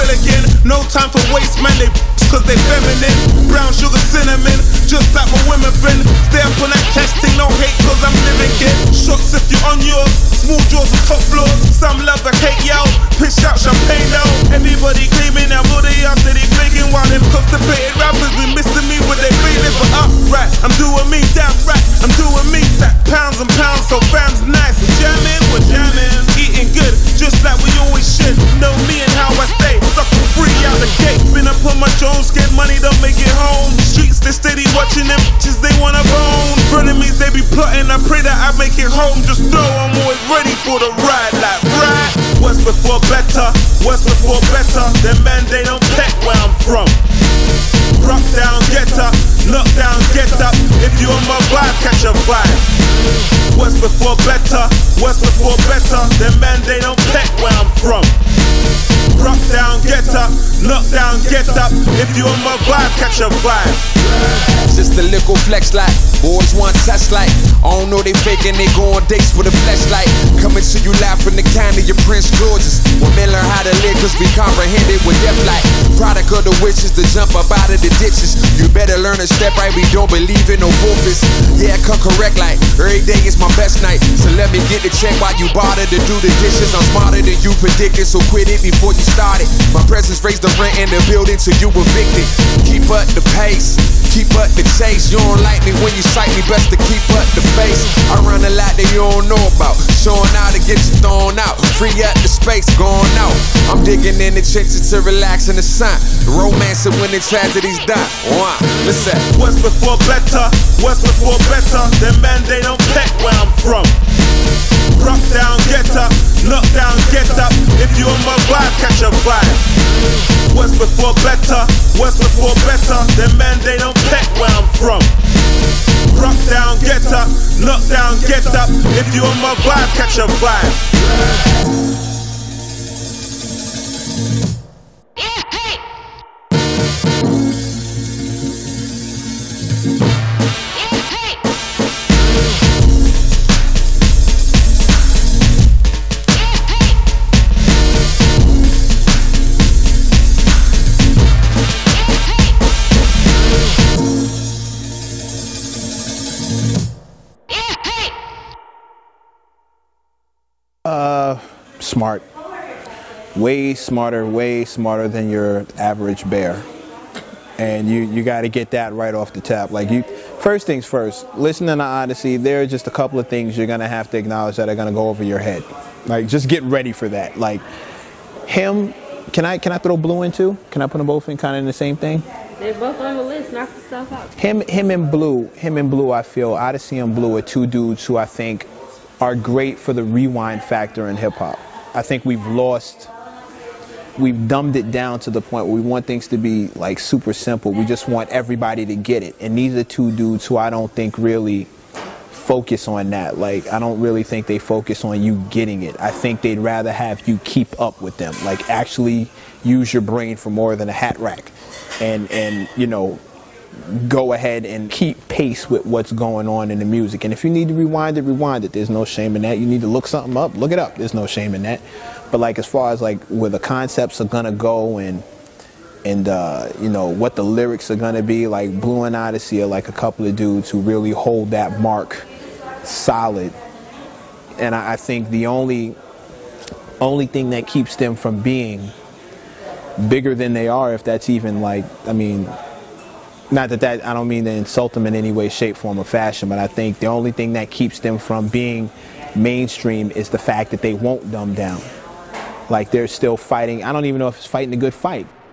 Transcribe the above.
real again. No time for waste, man, they cause they feminine. Brown sugar cinnamon, just like my women friend. Stay up on that cash thing, no hate cause I'm living kid. Shots if you're on yours, small jaws and top floors. Some love the hate, yo, piss out champagne though. Everybody claiming that all they after they faking. While them constipated rappers be missing me with their feelings. But right, I'm doing me, damn right, I'm doing me. Stack pounds and pounds, so fam's nice. We're jamming, eating good, just like we always should. Know me and how I stay, sucker free out the gate. Been up on my Jones, scared money don't make it home. Streets they steady watching them bitches, they wanna bone. Frenemies they be plotting, I pray that I make it home. Just know I'm always ready for the ride, like right. What's before better, what's before better. Them men they don't peck where I'm from. Rock down, get up, knock down, get up. If you on my vibe, catch a vibe. What's before better, what's before better. Them men they don't peck where I'm from. Rock down, get up, knock down, get up. If you on my vibe, catch a vibe. Just a little flex like boys want test like. I don't know they faking, they go on dates for the flashlight. Coming to you live from the county of Prince George's. When men learn how to live cause we comprehend it with death like. Product of the witches to jump up out of the ditches. You better learn to step right, we don't believe in no forfeits. Yeah, come correct like every day is my best night. So let me get the check while you bother to do the dishes. I'm smarter than you predicted, so quit it before you start it. My presence raised the rent in the building till you evicted. Keep up the pace, keep up the chase. You don't like me when you sight me, best to keep up the face. I run a lot that you don't know about, showing how to get you thrown out. Free up the space, going out. I'm digging in the trenches to relax in the sun. Romancing when the tragedy's done. Listen. What's before better, what's before better. Them men they don't peck where I'm from. Rock down, get up, knock down, get up. If you on my vibe, catch a vibe. What's before better, what's before better. Them men they don't peck where I'm from. Rock down, get up, knock down, get up. If you on my vibe, catch a vibe. Smart. Way smarter than your average bear. And you got to get that right off the top. Like first things first, listening to Odyssey, there are just a couple of things you're going to have to acknowledge that are going to go over your head. Like, just get ready for that. Like, him, can I throw Blue in too? Can I put them both in kind of in the same thing? They're both on the list, knock yourself out. Him and Blue, I feel, Odyssey and Blue are two dudes who I think are great for the rewind factor in hip-hop. I think we've dumbed it down to the point where we want things to be like super simple. We just want everybody to get it. And these are two dudes who I don't think really focus on that. Like, I don't really think they focus on you getting it. I think they'd rather have you keep up with them. Like, actually use your brain for more than a hat rack. And you know, go ahead and keep pace with what's going on in the music. And if you need to rewind it. There's no shame in that. You need to look something up, look it up. There's no shame in that. But like, as far as like where the concepts are gonna go and you know, what the lyrics are gonna be, like Blue and Odyssey are like a couple of dudes who really hold that mark solid. And I think the only thing that keeps them from being bigger than they are, if that's even like, I mean, not that I don't mean to insult them in any way, shape, form, or fashion, but I think the only thing that keeps them from being mainstream is the fact that they won't dumb down. Like, they're still fighting. I don't even know if it's fighting a good fight.